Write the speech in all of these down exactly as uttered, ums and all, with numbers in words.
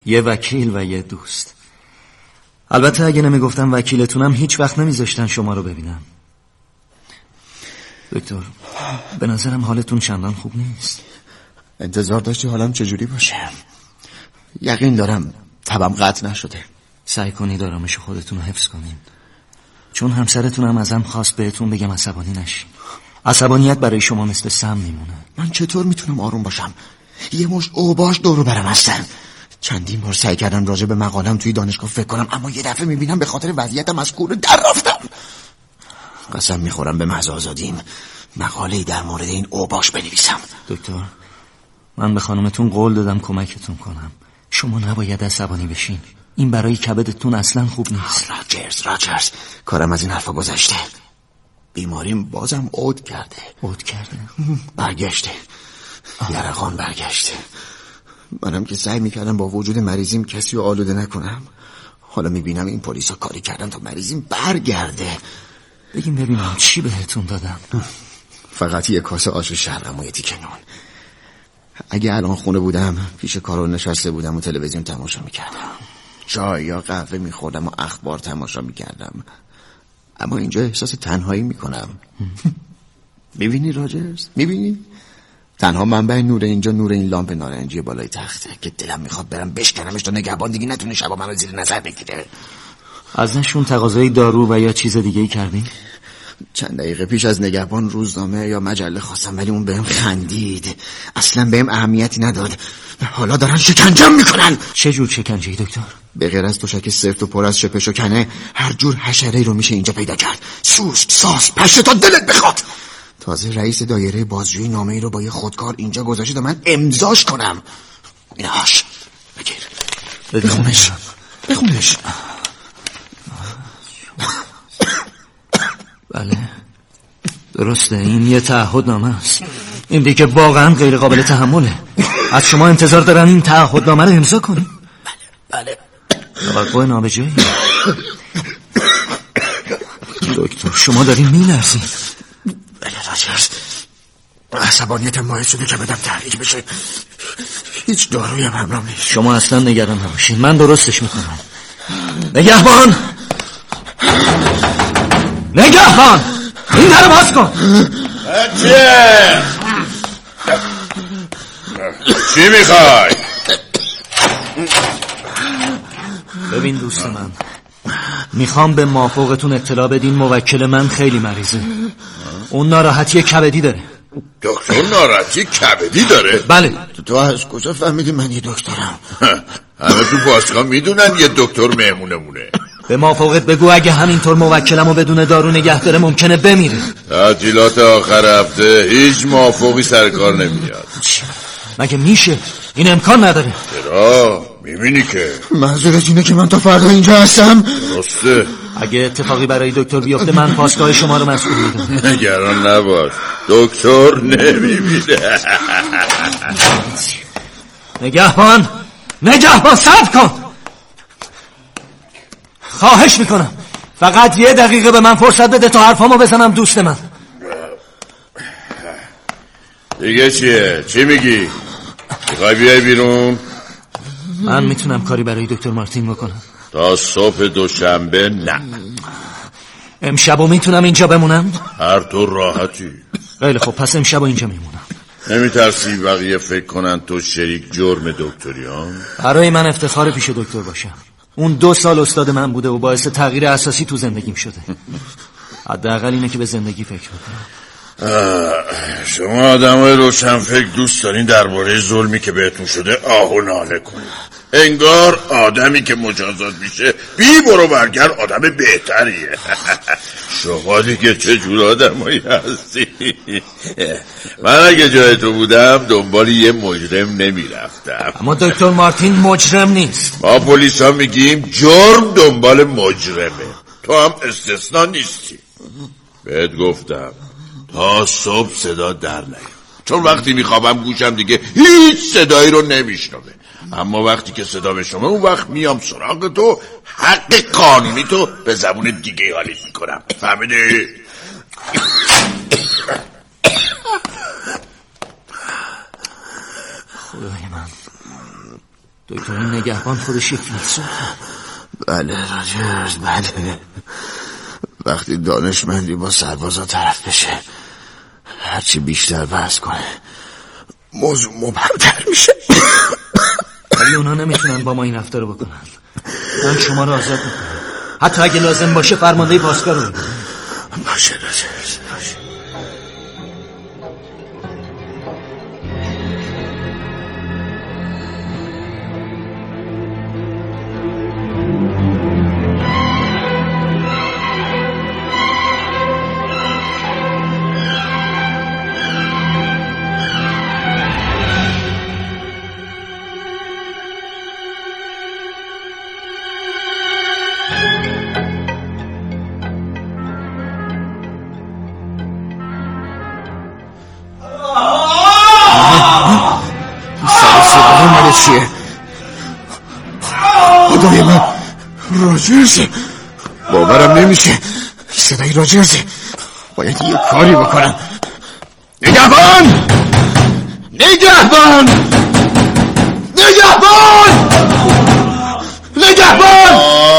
یه وکیل و یه دوست. البته اگه نمیگفتم وکیلتونم هیچ وقت نمیذاشتن شما رو ببینم. دکتر، به نظرم حالتون چندان خوب نیست. انتظار داشتی حالم چجوری باشه؟ یقین دارم تبم قطع نشده. سعی کنید آرامش خودتون رو حفظ کنین، چون همسرتونم ازم خواست بهتون بگم عصبانی نشین. عصبانیت برای شما مثل سم میمونه. من چطور میتونم آروم باشم؟ یه مشت اوباش دورو برم هستن. چندین بار سعی کردم راجع به مقالم توی دانشگاه فکر کنم، اما یه دفعه میبینم به خاطر وضعیتم از کوره در رفتم. قسم میخورم به محض آزادیم مقاله‌ای در مورد این اوباش بنویسم. دکتر، من به خانمتون قول دادم کمکتون کنم. شما نباید عصبانی بشین. این برای کبدتون اصلا خوب نیست. راجرز راجرز کارم از این حرفا گذشته. بیماریم بازم عود کرده. عود کرده؟ برگشته. یرقان برگشته. منم که سعی میکردم با وجود مریضیم کسی رو آلوده نکنم. حالا میبینم این پلیسا کاری کردن تا مریضیم برگرده. بگیم ببینم چی بهتون دادم. فقط یه کاسه آش شهرم و یه تیکه نون. اگه الان خونه بودم پیش کارو نشسته بودم و تلویزیون تماشا میکردم، چای یا قهوه میخوردم و اخبار تماشا میکردم. اما اینجا احساس تنهایی میکنم. میبینی راجرز؟ میبینی؟ تنها منبع نور اینجا نور این لامپ نارنجی بالای تخته که دلم میخواد برم بشکنمش تا نگهبان دیگه نتونه شبا منو زیر نظر بگیره. ازشون تقاضای دارو و یا چیز دیگه ای کردین؟ چند دقیقه پیش از نگهبان روزنامه یا مجله خواستم، ولی اون بهم خندید. اصلا بهم اهمیتی نداد. حالا دارن شکنجم میکنن. چه جور شکنجه‌ای دکتر؟ به غیر از تشک سفت و پر از شپش و کنه، هر جور حشره‌ای رو میشه اینجا پیدا کرد. سوسک، ساس، پشه تا دلت بخواد. تازه رئیس دایره بازجویی نامه‌ای رو با یه خودکار اینجا گذاشته تا من امضاش کنم. اینهاش بگیر. بخونش. بخونش. بله درسته، این یه تعهدنامه است. این دیگه واقعا غیر قابل تحمله. از شما انتظار دارن این تعهدنامه رو امضا کنید؟ بله بله. توقع نابجایی. دکتر شما دارین میلرزید. بله راجرز، عصبانیتم باعث شده که بدم تحریک بشه. هیچ دارویی هم همراه نیست. شما اصلا نگران نباشین، من درستش میکنم. نگهبان نگهبان این در باز کن. چیه؟ چی میخوای؟ ببین دوست من، میخوام به مافوقتون اطلاع بدین موکل من خیلی مریضه. اون ناراحتی کبدی داره. دکتر ناراحتی کبدی داره؟ بله. تو از کجا فهمیدی من یه دکترم؟ همه تو باشگاه میدونن یه دکتر مهمونمونه. به مافوقت بگو اگه همینطور موکلمو بدون دارو نگه داره ممکنه بمیره. تعطیلات آخر هفته هیچ مافوقی سرکار نمیاد. مگه میشه؟ این امکان نداره. چرا؟ میبینی که منظورت اینه که من تا فردا اینجا هستم؟ درسته. اگه اتفاقی برای دکتر بیفته من پاسگاه شما رو مسئول میدونم. نگران نباش، دکتر نمیبینه. نگهبان نگهبان صبر کن، خواهش میکنم فقط یه دقیقه به من فرصت بده تا حرفامو بزنم. دوست من دیگه چیه؟ چی میگی؟ میخوای بیای بیرون؟ من میتونم کاری برای دکتر مارتین بکنم تا صبح دوشنبه؟ نه. امشبو میتونم اینجا بمونم؟ هر طور راحتی. خیلی خب پس امشبو اینجا میمونم. نمیترسی بقیه فکر کنن تو شریک جرم دکتری ها؟ برای من افتخار پیش دکتر باشم. اون دو سال استاد من بوده و باعث تغییر اساسی تو زندگیم شده. حداقل اینه که به زندگی فکر بکنم. شما آدمای روشنفکر دوست دارین درباره ظلمی که بهتون شده آه و ناله کنید. انگار آدمی که مجازات میشه بی برو برگر آدم بهتریه. شما دیگه چه جور آدمایی هستی؟ من اگه جای تو بودم دنبال یه مجرم نمیرفتم. اما دکتر مارتین مجرم نیست. ما پلیس ها میگیم جرم دنبال مجرمه. تو هم استثنا نیستی. بهت گفتم تا صبح صدا در نیاد، چون وقتی میخوابم گوشم دیگه هیچ صدایی رو نمیشنوه. اما وقتی که صدا بشنوه اون وقت میام سراغ تو، حق قانونی تو به زبون دیگه حالیت میکنم. فهمیدی؟ خدای من دکتر نگهبان خودش یک فیلسوف. بله راجرز، بله. وقتی دانشمندی با سربازا طرف بشه، هرچی بیشتر بحث کنه موضوع مبهم‌تر میشه. ولی اونا نمیتونن با ما این رفتار رو بکنن. من شما رو آزاد میکنم، حتی اگه لازم باشه فرمانده پاسگاه رو میکنم. باشه راجرز، باشه. چیه؟ خدای من، راجرزه. باورم نمیشه صدای راجرزه. باید یه کاری بکنم. نگهبان! نگهبان! نگهبان! نگهبان!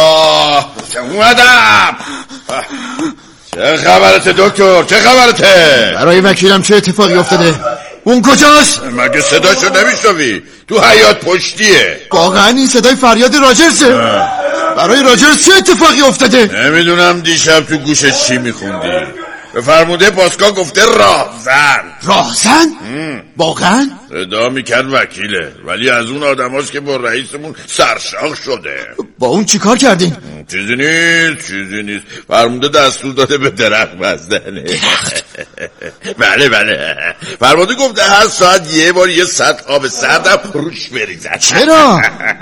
اومدم. چه خبرته دکتر؟ چه خبرته؟ برای وکیلم چه اتفاقی افتاده؟ اون کجاست؟ مگه صداشو نمیشنوی؟ تو حیاط پشتیه. واقعا این صدای فریاد راجرزه؟ برای راجرز چه اتفاقی افتاده؟ نمیدونم دیشب تو گوشش چی میخوندی. به فرموده پاسگاه گفته راهزن. راهزن؟ واقعا؟ صدا میکرد وکیله، ولی از اون آدماست که با رئیسمون سرشاخ شده. با اون چی کار کردین؟ چیزی نیست، چیزی نیست. فرموده دستور داده به درخت بستنه. بله بله، فرموده گفته هر ساعت یه بار یه سطل آب سردم روش بریزن. چرا؟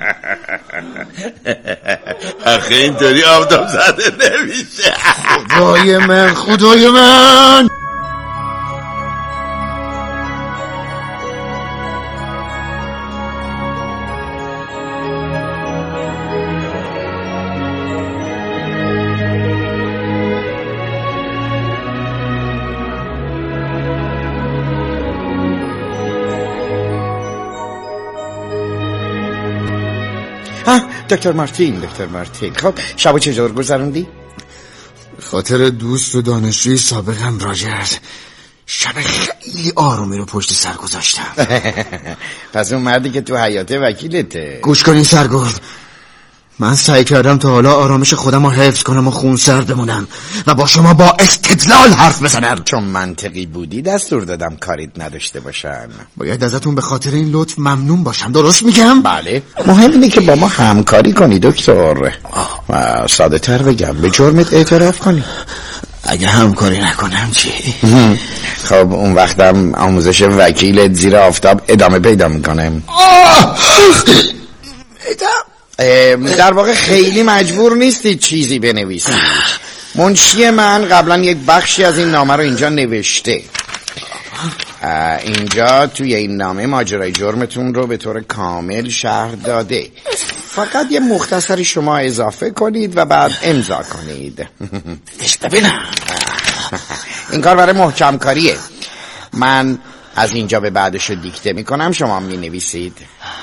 آخه اینطوری آفتاب زده نمیشه. خدای من، خدای من. دکتر مارتین، دکتر مارتین، خب شبو چجور گذروندی؟ خاطر دوست و دانشجوی سابقم راجرز، شب خیلی آرومی رو پشت سر گذاشتم. پس اون مردی که تو حیاط وکیلته. گوش کنین سرگرد، من سعی کردم تا حالا آرامش خودم رو حفظ کنم و خونسرد بمونم و با شما با استدلال حرف بزنم. چون منطقی بودی دستور دادم کاریت نداشته باشن. باید ازتون به خاطر این لطف ممنون باشم، درست میگم؟ بله. مهم اینه که با ما همکاری کنی دکتر. و ساده تر بگم به جرمت اعتراف کنی. اگه همکاری نکنم چی؟ خب اون وقتم آموزش وکیلت زیر آفتاب ادامه پیدا میکنه. در واقع خیلی مجبور نیستی چیزی بنویسی. منشی من قبلا یک بخشی از این نامه رو اینجا نوشته. اینجا توی این نامه ماجرای جرمتون رو به طور کامل شرح داده. فقط یه مختصری شما اضافه کنید و بعد امضا کنید. ببینم این کار برای محکم کاریه. من از اینجا به بعدش رو دیکته میکنم، شما می نویسید.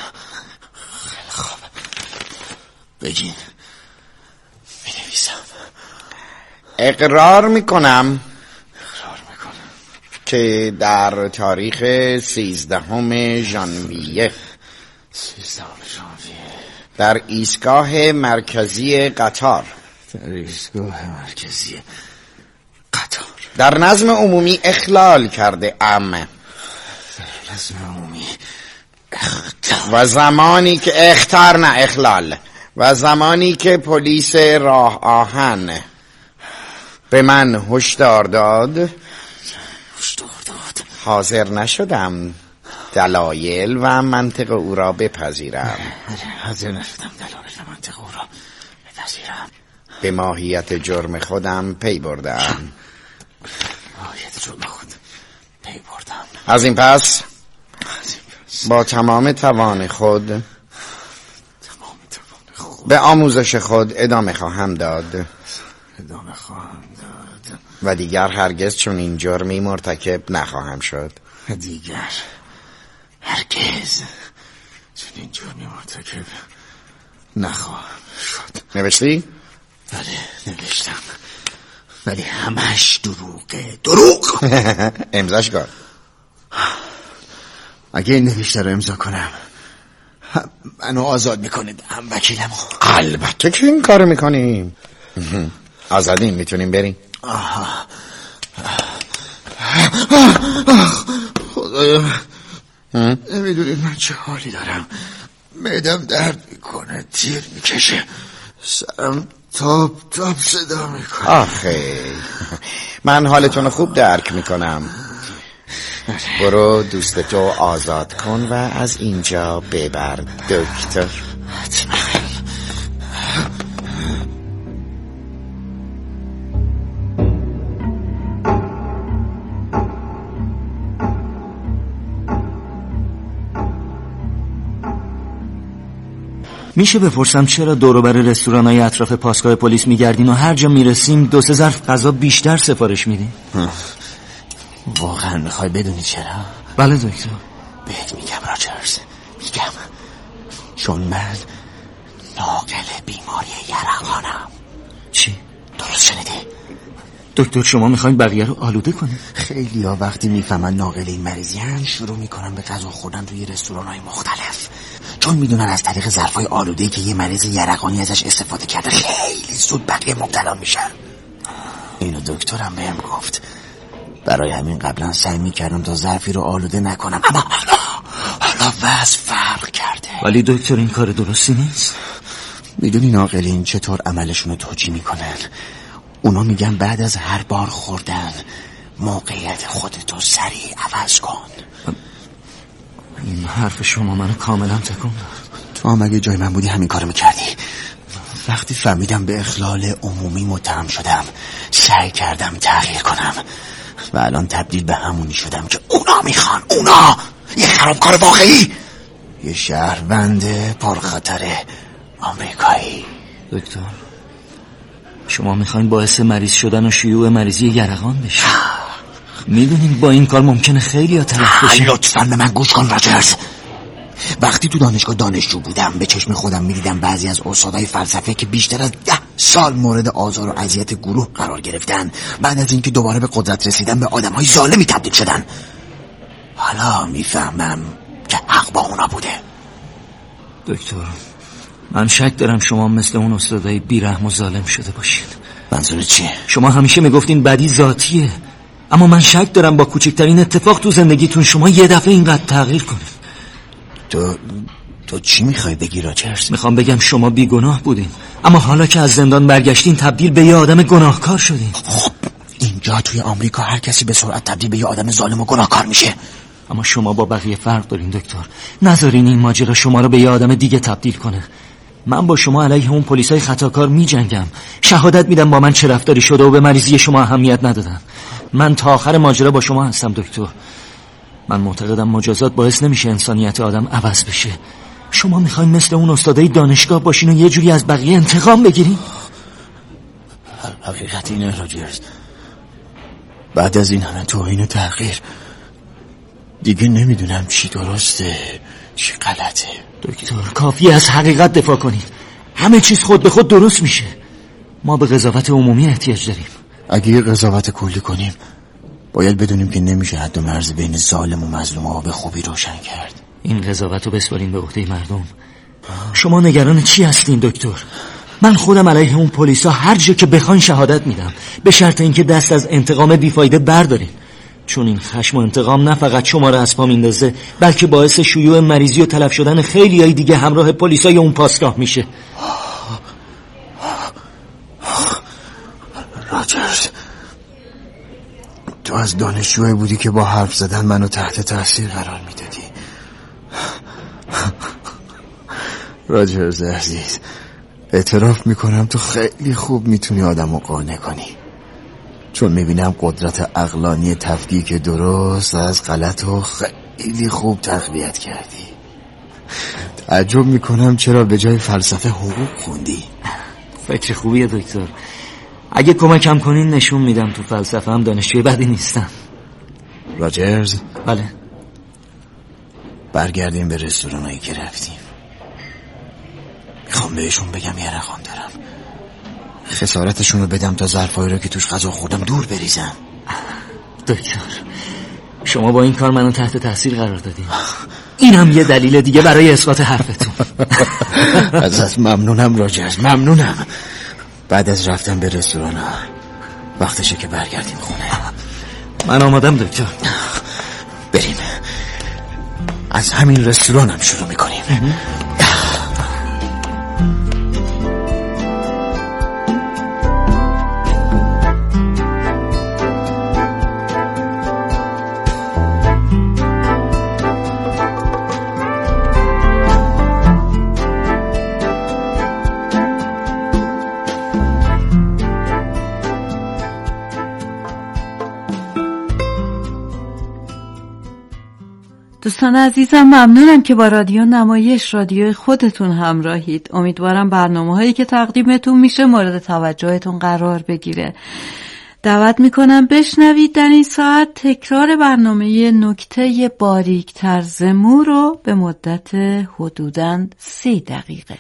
خب بگین. می نویسم. اقرار میکنم اقرار میکنم که در تاریخ سیزدهم ژانویه سیزدهم ژانویه در ایستگاه مرکزی قطار در ایستگاه مرکزی قطار در نظم عمومی اخلال کرده ام در نظم عمومی اختار و زمانی که اختار نه اخلال و زمانی که پلیس راه آهن به من هشدار داد هشدار داد حاضر نشدم دلایل و منطق او را بپذیرم. حاضر نشدم دلایل و منطق او را بپذیرم. به ماهیت جرم خودم پی بردم. ماهیت جرم خود پی بردم. از این پس با تمام توان خود تمام توان خود به آموزش خود ادامه خواهم داد ادامه خواهم داد و دیگر هرگز چون این جرمی مرتکب نخواهم شد. و دیگر هرگز چنین جرمی مرتکب نخواهم شد. نوشتی؟ بله نوشتم، ولی همش دروغه. دروغ. امضاش کن. اگه این نوشته رو امضا کنم هم منو آزاد میکنید هم وکیلمو. البته که این کارو میکنیم. آزادین، میتونیم بریم. آها. خدایا نمیدونید من چه حالی دارم. معدم درد میکنه، تیر میکشه، سرم تاب تاب صدا میکنه. آخه من حالتون خوب درک میکنم. برو دوستتو آزاد کن و از اینجا ببر دکتر. حتما. میشه بپرسم چرا دور و بر رستوران‌های اطراف پاسگاه پلیس میگردین و هر جا میرسیم دو سه ظرف غذا بیشتر سفارش میدین؟ واقعا میخوای بدونی چرا؟ بله دکتر. بهت میگم راجرز، میگم چون من ناقل بیماری یرقانم. چی؟ درست شنیدی؟ دکتر شما میخواین بقیه رو آلوده کنید؟ خیلی ها وقتی میفهمن ناقل این مریضی هن شروع میکنن به غذا خوردن توی رستوران‌های مختلف، چون میدونن از طریق ظرفای آلوده‌ای که یه مریض یرقانی ازش استفاده کرده خیلی زود بقیه مبتلا میشن. اینو دکترم بهم گفت. برای همین قبلا سعی میکردم تا ظرفی رو آلوده نکنم، اما حالا حالا وضع فرق کرده. ولی دکتر این کار درستی نیست. میدونی ناقلین چطور عملشون رو توجیه میکنن؟ اونا میگن بعد از هر بار خوردن موقعیت خودتو سریع عوض کن. این حرف شما منو کاملا تکون داد. تو هم اگه جای من بودی همین کارو میکردی. وقتی فهمیدم به اخلال عمومی متهم شدم سعی کردم تغییر کنم و الان تبدیل به همونی شدم که اونا میخوان. اونا یه خرابکار واقعی، یه شهروند پرخطر آمریکایی. دکتر شما میخواین باعث مریض شدن و شیوع مریضی یرقان بشه. میدونین با این کار ممکنه خیلی ها تلف بشه. لطفاً به من گوش کن راجرز. وقتی تو دانشگاه دانشجو بودم به چشم خودم میدیدم بعضی از استادای فلسفه که بیشتر از ده سال مورد آزار و اذیت گروه قرار گرفتن بعد از اینکه دوباره به قدرت رسیدن به آدمای ظالمی تبدیل شدن. حالا میفهمم که حق با اونا بوده. دکتر من شک دارم شما مثل اون استادای بیرحم و ظالم شده باشید. منظورت چیه؟ شما همیشه میگفتین بدی ذاتیه، اما من شک دارم با کوچکترین اتفاق تو زندگیتون شما یه دفعه اینقدر تغییر کنید. تو تو چی میخوای بگی راجرز؟ میخوام بگم شما بیگناه بودین، اما حالا که از زندان برگشتین تبدیل به یه آدم گناهکار شدین. خب اینجا توی آمریکا هر کسی به سرعت تبدیل به یه آدم ظالم و گناهکار میشه. اما شما با بقیه فرق دارین دکتر. نذارین این ماجرا شما رو به یه آدم دیگه تبدیل کنه. من با شما علیه اون پلیسای خطاکار میجنگم. شهادت میدم با من چه رفتاری شده و به مریضی شما اهمیت ندادن. من تا آخر ماجرا با شما هستم دکتر. من معتقدم مجازات باعث نمیشه انسانیت آدم عوض بشه. شما میخواین مثل اون استادای دانشگاه باشین و یه جوری از بقیه انتقام بگیرین؟ حقیقت اینه راجرز، بعد از این همه توهین و تحقیر دیگه نمیدونم چی درسته چی غلطه. دکتر کافی از حقیقت دفاع کنید. همه چیز خود به خود درست میشه. ما به قضاوت عمومی احتیاج داریم. اگه یه قضاوت کلی کنیم باید بدونیم که نمیشه حد و مرز بین ظالم و مظلوم ها به خوبی روشن کرد. این قضاوت رو بسپارین به عهده مردم. شما نگران چی هستین دکتر؟ من خودم علیه اون پلیسا هر جا که بخواین شهادت میدم، به شرط اینکه دست از انتقام بیفایده بردارین. چون این خشم و انتقام نه فقط شما رو از پا میندازه، بلکه باعث شیوع مریضی و تلف شدن خیلیای دیگه همراه پلیسای اون پاسگاه میشه. راجرز تو از دانشجوی بودی که با حرف زدن منو تحت تاثیر قرار میدادی. راجرز عزیز اعتراف میکنم تو خیلی خوب میتونی آدمو قانع کنی، چون میبینم قدرت عقلانی تفکیک درست از غلط و خیلی خوب تقویت کردی. تعجب میکنم چرا به جای فلسفه حقوق خوندی. فکر خوبیه دکتر. اگه کمکم کنین نشون میدم تو فلسفه هم دانشجوی بدی نیستم. راجرز بله برگردیم به رستورانایی که رفتیم. میخوام بهشون بگم یرقان دارم، خسارتشون رو بدم تا ظرفایی رو که توش غذا خوردم دور بریزم. دکتر شما با این کار منو تحت تاثیر قرار دادین. این هم یه دلیل دیگه برای اثبات حرفتون. ازت ممنونم راجرز، ممنونم. بعد از رفتن به رستوران وقتشه که برگردیم خونه. من آمادم دکتر. بریم. از همین رستورانم شروع میکنیم. دوستان عزیزم ممنونم که با رادیو نمایش رادیوی خودتون همراهید. امیدوارم برنامه هایی که تقدیمتون میشه مورد توجهتون قرار بگیره. دعوت میکنم بشنوید در این ساعت تکرار برنامه نکته باریک‌تر ز مو رو به مدت حدوداً سی دقیقه.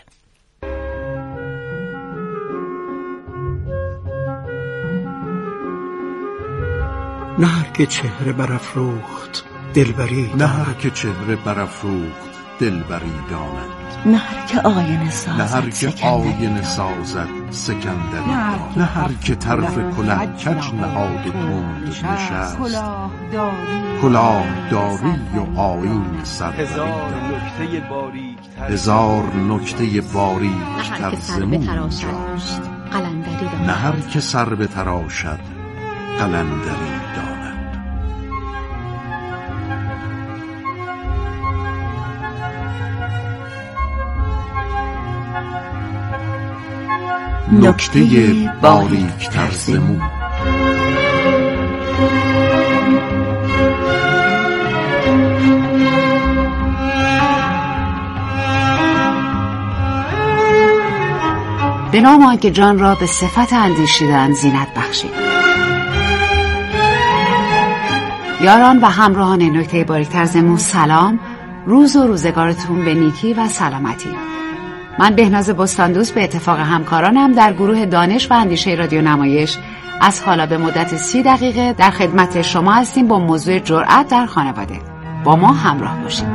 نه هر که چهره برافروخت دلبری نه هر که چهره برافروخت دلبری داند، نه هر که آینه سازد نه هر که آینه سازد سکندری داند، نه هر که طرف کله کج نهاد و تند نشست، کلاه داری و آیین سروری داند. هزار نکته باریک‌تر ز مو اینجاست، نه هر که سر بتراشد قلندری داند. نکته باریک‌تر ز مو. به نام آنکه جان را به صفت اندیشیدن زینت بخشید. یاران و همراهان نکته باریک‌تر ز مو سلام، روز و روزگارتون به نیکی و سلامتی. من بهناز بستاندوست به اتفاق همکارانم در گروه دانش و اندیشه رادیو نمایش از حالا به مدت سی دقیقه در خدمت شما هستیم با موضوع جرأت در خانواده. با ما همراه باشید.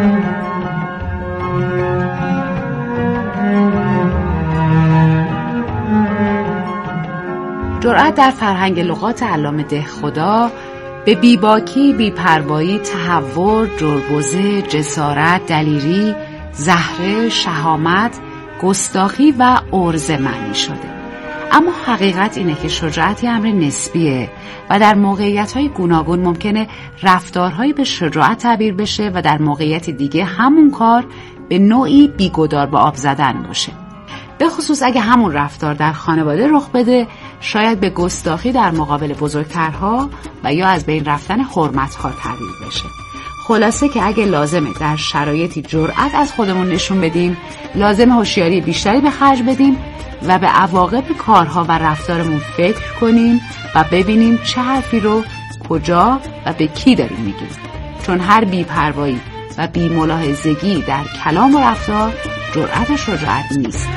جرأت در فرهنگ لغات علامه دهخدا به بیباکی، بی‌پروایی، تهور، جربوزه، جسارت، دلیری، زهره، شهامت، گستاخی و عرضه معنی شده. اما حقیقت اینه که شجاعت یه امر نسبیه و در موقعیت‌های گوناگون ممکنه رفتارهایی به شجاعت تعبیر بشه و در موقعیت دیگه همون کار به نوعی بیگدار به آب زدن باشه. به خصوص اگه همون رفتار در خانواده رخ بده، شاید به گستاخی در مقابل بزرگترها و یا از بین رفتن حرمت‌ها تعبیر بشه. خلاصه که اگه لازمه در شرایطی جرأت از خودمون نشون بدیم، لازم هوشیاری بیشتری به خرج بدیم و به عواقب کارها و رفتارمون فکر کنیم و ببینیم چه حرفی رو کجا و به کی داریم میگیم. چون هر بی‌پروایی و بی‌ملاحظگی در کلام و رفتار جرأت و شجاعت نیست.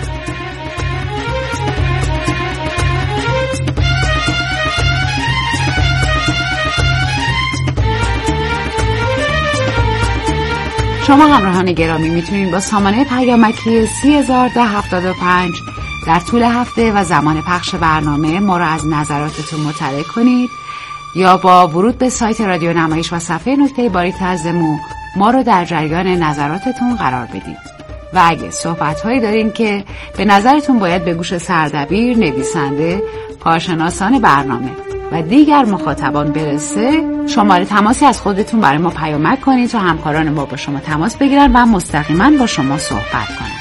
شما همراهان گرامی میتونید با سامانه پیامکی سی هزار ده هفتاد و پنج در طول هفته و زمان پخش برنامه ما را از نظراتتون مطلع کنید یا با ورود به سایت رادیو نمایش و صفحه نکته باریک‌تر ز مو ما رو در جریان نظراتتون قرار بدید. و اگه صحبت‌هایی دارین که به نظرتون باید به گوش سردبیر، نویسنده، کارشناسان برنامه و دیگر مخاطبان برسه، شماره تماسی از خودتون برای ما پیامک کنید تا همکاران ما با شما تماس بگیرن و مستقیما با شما صحبت کنن.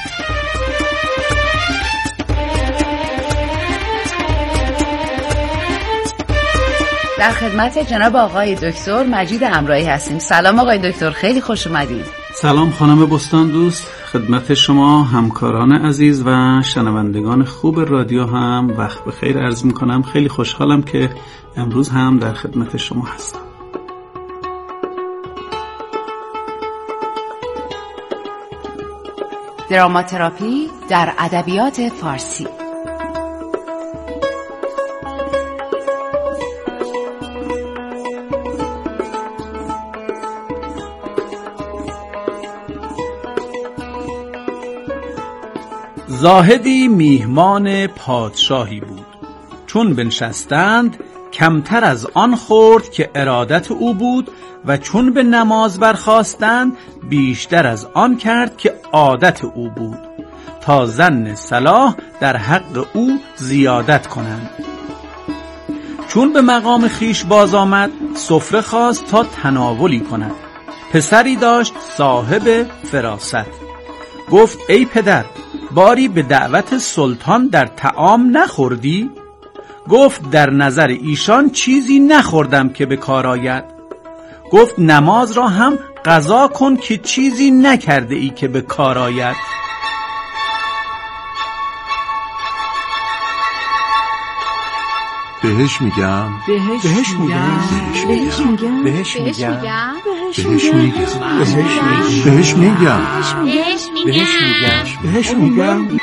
در خدمت جناب آقای دکتر مجید امرایی هستیم. سلام آقای دکتر، خیلی خوش اومدید. سلام خانم بستاندوست، خدمت شما همکاران عزیز و شنوندگان خوب رادیو هم وقت بخیر عرض میکنم. خیلی خوشحالم که امروز هم در خدمت شما هستم. دراماتراپی در ادبیات فارسی. زاهدی میهمان پادشاهی بود. چون بنشستند کمتر از آن خورد که ارادت او بود و چون به نماز برخاستند بیشتر از آن کرد که عادت او بود، تا ظن صلاح در حق او زیادت کنند. چون به مقام خیش باز آمد سفره خواست تا تناولی کند. پسری داشت صاحب فراست. گفت ای پدر، باری به دعوت سلطان در طعام نخوردی؟ گفت در نظر ایشان چیزی نخوردم که به کار آید. گفت نماز را هم قضا کن که چیزی نکرده ای که به کار آید. بهش میگم بهش بهش میگم بهش میگم بهش بهش میگم میگم بهش میگم بهش میگم بهش میگم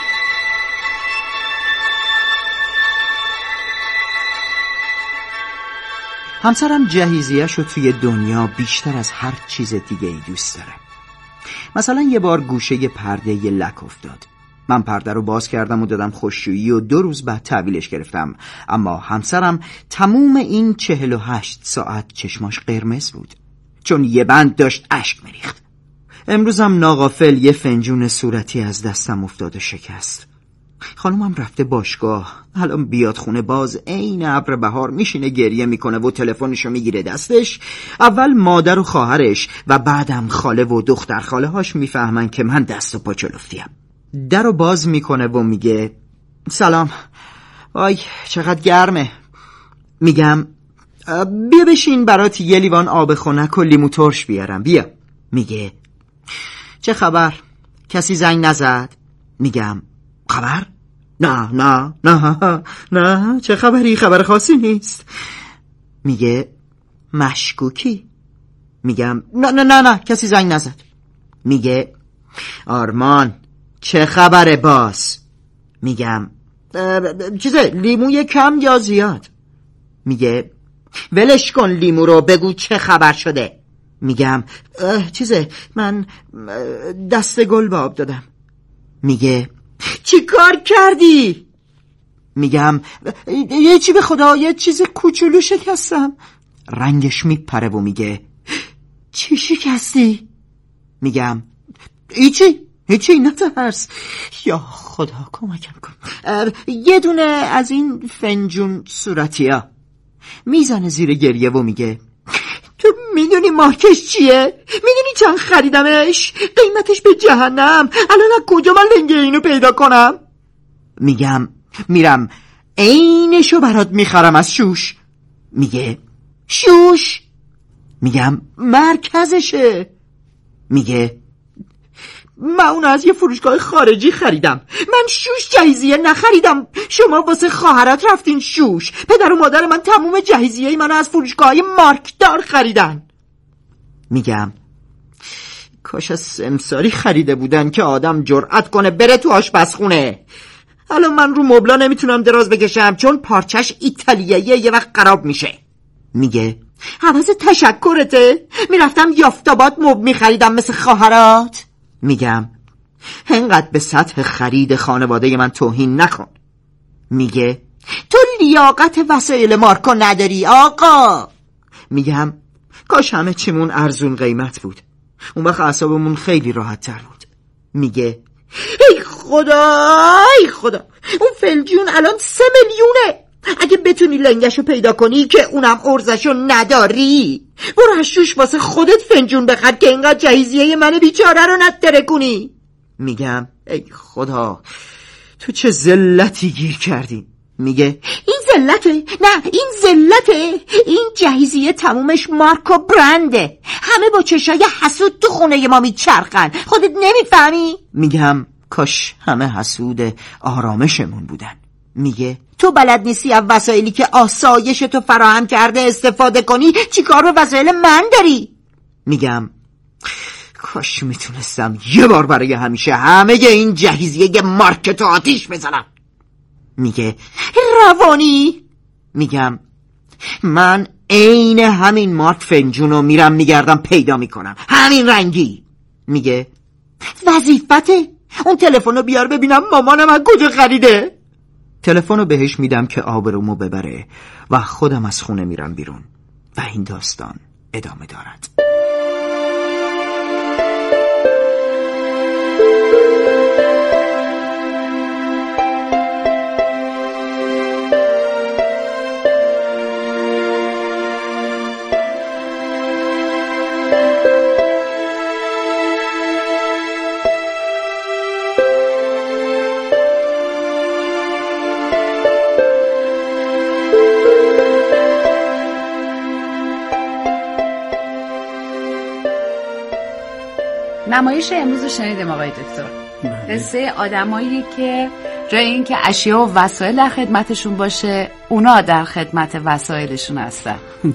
همسرم جهیزیه‌شو توی دنیا بیشتر از هر چیز دیگه ای دوست داره. مثلا یه بار گوشه پرده یه لک افتاد. من پرده رو باز کردم و دادم خشکشویی و دو روز بعد تحویلش گرفتم. اما همسرم تموم این چهل و هشت ساعت چشماش قرمز بود، چون یه بند داشت اشک میریخت. امروزم ناغافل یه فنجون صورتی از دستم افتاد و شکست. خانومم رفته باشگاه، الان بیاد خونه باز عین ابر بهار میشینه گریه میکنه و تلفنشو میگیره دستش. اول مادر و خواهرش و بعدم خاله و دختر خاله هاش میفهمن که من دست و پا چلفتیم. در رو باز میکنه و میگه سلام، آی چقدر گرمه. میگم بیا بشین برات یه لیوان آب خنک و لیمو ترش بیارم، بیا. میگه چه خبر؟ کسی زنگ نزد؟ میگم خبر؟ نه نه نه نه چه خبری؟ خبر خاصی نیست. میگه مشکوکی؟ میگم نه نه نه نه کسی زنگ نزد. میگه آرمان چه خبره باز؟ میگم چیزه لیموی کم یا زیاد؟ میگه ولش کن لیمو رو، بگو چه خبر شده. میگم چیزه من دست گل به آب دادم. میگه چی کار کردی؟ میگم یه چی به خدا یه چیز کوچولو شکستم. رنگش میپره و میگه چی شکستی؟ میگم هیچی هیچی نترس. یا خدا کمکم کن. یه دونه از این فنجون صورتی ها. میزنه زیر گریه و میگه تو میدونی مارکش چیه؟ میدونی چند خریدمش؟ قیمتش به جهنم. الان از کجا من لنگه اینو پیدا کنم؟ میگم میرم عینشو برات میخرم از شوش. میگه شوش؟ میگم مرکزشه. میگه من اون از یه فروشگاه خارجی خریدم. من شوش جهیزیه نخریدم. شما واسه خواهرات رفتین شوش. پدر و مادر من تموم جهیزیه منو از فروشگاه مارکدار خریدن. میگم کاش از سمساری خریده بودن که آدم جرأت کنه بره تو آشپزخونه. الان من رو مبلا نمیتونم دراز بکشم چون پارچش ایتالیاییه، یه وقت خراب میشه. میگه حواس تشکرته؟ میرفتم یافتاباد مبل میخریدم مثل خواهرات. میگم انقدر به سطح خرید خانواده من توهین نکن. میگه تو لیاقت وسایل مارکو نداری آقا. میگم کاش همه چیمون ارزون قیمت بود، اون وقت اعصابمون خیلی راحت تر بود. میگه ای خدا ای خدا، اون فنجون الان سه میلیونه. اگه بتونی لنگشو پیدا کنی که اونم ارزشو نداری، برو هشوش واسه خودت فنجون بخر که اینقدر جهیزیه من بیچاره رو نتره کنی. میگم ای خدا تو چه ذلتی گیر کردی. میگه این ذلته؟ نه این ذلته. این جهیزیه تمومش مارک و برنده. همه با چشای حسود تو خونه ما میچرخن، خودت نمیفهمی؟ میگم کاش همه حسود آرامشمون بودن. میگه تو بلد نیستی از وسایلی که آسایش تو فراهم کرده استفاده کنی، چی کار به وسایل من داری؟ میگم کاش میتونستم یه بار برای همیشه همه این جهیزیه مارکت آتیش بزنم. میگه روانی؟ میگم من عین همین مارک فنجونو میرم میگردم پیدا میکنم، همین رنگی. میگه وظیفته، اون تلفنو بیار ببینم مامانم از کجا خریده. تلفنو بهش میدم که آبرومو ببره و خودم از خونه میرم بیرون و این داستان ادامه دارد. نمایش امروز شنیدیم آقای دکتر. قصه آدمایی که جای این که اشیا و وسایل در خدمتشون باشه، اونا در خدمت وسایلشون هستن.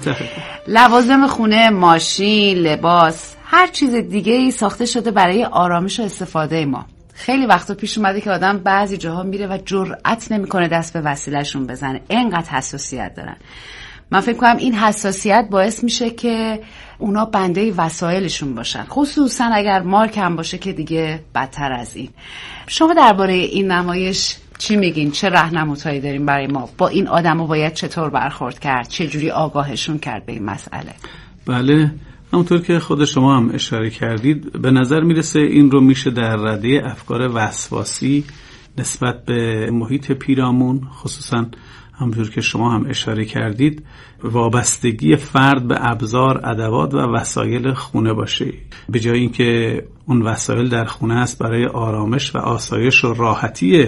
لوازم خونه، ماشین، لباس، هر چیز دیگه ای ساخته شده برای آرامش و استفاده ما. خیلی وقتا پیش اومده که آدم بعضی جاها میره و جرئت نمیکنه دست به وسیله‌شون بزنه، اینقدر حساسیت دارن. من فکر کنم این حساسیت باعث میشه که اونا بنده وسایلشون باشن، خصوصا اگر مارک هم باشه که دیگه بدتر از این. شما درباره این نمایش چی میگین؟ چه راهنمایی داریم برای ما؟ با این آدمو باید چطور برخورد کرد؟ چه جوری آگاهشون کرد به این مسئله؟ بله، همونطور که خود شما هم اشاره کردید، به نظر میرسه این رو میشه در رده افکار وسواسی نسبت به محیط پیرامون، خصوصا همونطور که شما هم اشاره کردید وابستگی فرد به ابزار، ادوات و وسایل خونه باشه، به جای اینکه اون وسایل در خونه است برای آرامش و آسایش و راحتی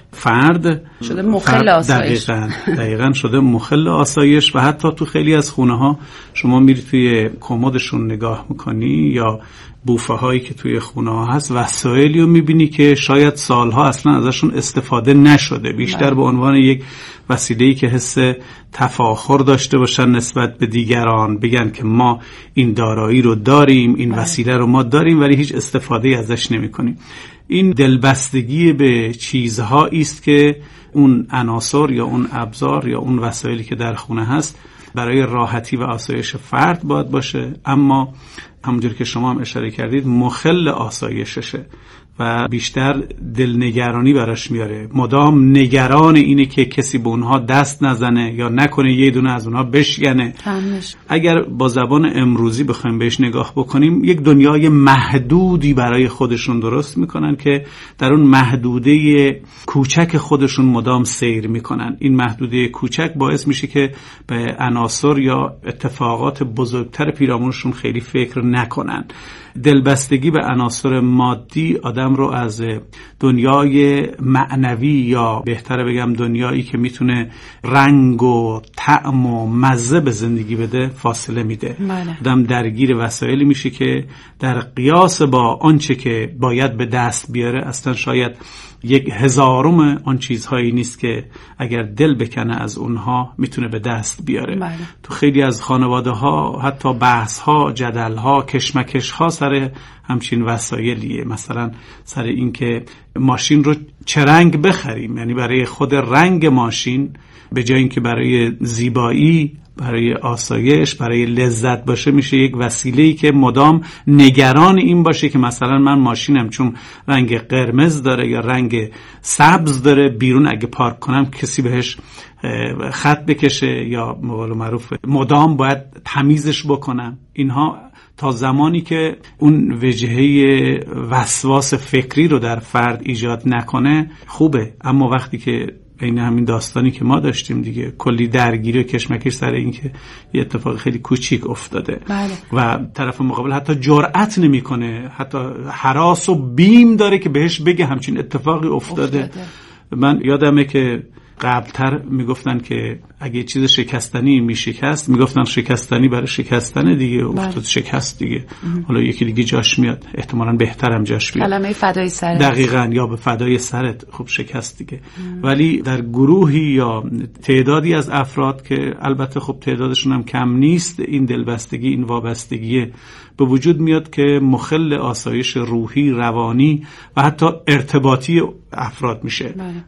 فرد، شده مخل آسایش. دقیقاً دقیقاً شده مخل آسایش. و حتی تو خیلی از خونه ها شما میری توی کمدشون نگاه میکنی یا بوفه هایی که توی خونه ها هست، وسایلی رو میبینی که شاید سالها اصلا ازشون استفاده نشده، بیشتر به عنوان یک وسیله‌ای که حس تفاخر داشته باشن نسبت به دیگران، بگن که ما این دارایی رو داریم، این وسیله رو ما داریم، ولی هیچ استفاده ازش نمی‌کنیم. این دلبستگی به چیزهایی است که اون عناصر یا اون ابزار یا اون وسایلی که در خونه هست برای راحتی و آسایش فرد باید باشه، اما همونجور که شما هم اشاره کردید مخل آسایششه و بیشتر دلنگرانی براش میاره، مدام نگران اینه که کسی به اونها دست نزنه یا نکنه یه دونه از اونها بشکنه. تمش. اگر با زبان امروزی بخوایم بهش نگاه بکنیم، یک دنیای محدودی برای خودشون درست میکنن که در اون محدوده کوچک خودشون مدام سیر میکنن. این محدوده کوچک باعث میشه که به عناصر یا اتفاقات بزرگتر پیرامونشون خیلی فکر نکنن. دلبستگی به عناصر مادی آدم رو از دنیای معنوی یا بهتره بگم دنیایی که میتونه رنگ و طعم و مزه به زندگی بده فاصله میده. بله. آدم درگیر وسایلی میشه که در قیاس با آنچه که باید به دست بیاره اصلا شاید یک هزارم آن چیزهایی نیست که اگر دل بکنه از اونها میتونه به دست بیاره. بله. تو خیلی از خانواده ها حتی بحث ها، جدل ها، کشمکش ها سر همچین وسایلیه. مثلا سر این که ماشین رو چه رنگ بخریم، یعنی برای خود رنگ ماشین به جای اینکه برای زیبایی، برای آسایش، برای لذت باشه، میشه یک وسیله‌ای که مدام نگران این باشه که مثلا من ماشینم چون رنگ قرمز داره یا رنگ سبز داره، بیرون اگه پارک کنم کسی بهش خط بکشه یا مقال معروف مدام باید تمیزش بکنم. اینها تا زمانی که اون وجهه وسواس فکری رو در فرد ایجاد نکنه خوبه، اما وقتی که این همین داستانی که ما داشتیم دیگه، کلی درگیری و کشمکش سر این که یه اتفاق خیلی کوچیک افتاده. بله. و طرف مقابل حتی جرأت نمیکنه، حتی هراس و بیم داره که بهش بگه همچین اتفاقی افتاده, افتاده. من یادمه که قبلتر میگفتن که اگه چیز شکستنی میشکست میگفتن شکستنی برای شکستن دیگه، افتاد شکست دیگه. حالا یکی دیگه جاش میاد، احتمالاً بهترم جاش بیاد، کلمه فدای سرت. دقیقاً، یا به فدای سرت. خب شکست دیگه. ام. ولی در گروهی یا تعدادی از افراد که البته خب تعدادشون هم کم نیست، این دلبستگی، این وابستگی به وجود میاد که مخل آسایش روحی، روانی و حتی ارتباطی افراد میشه. بله.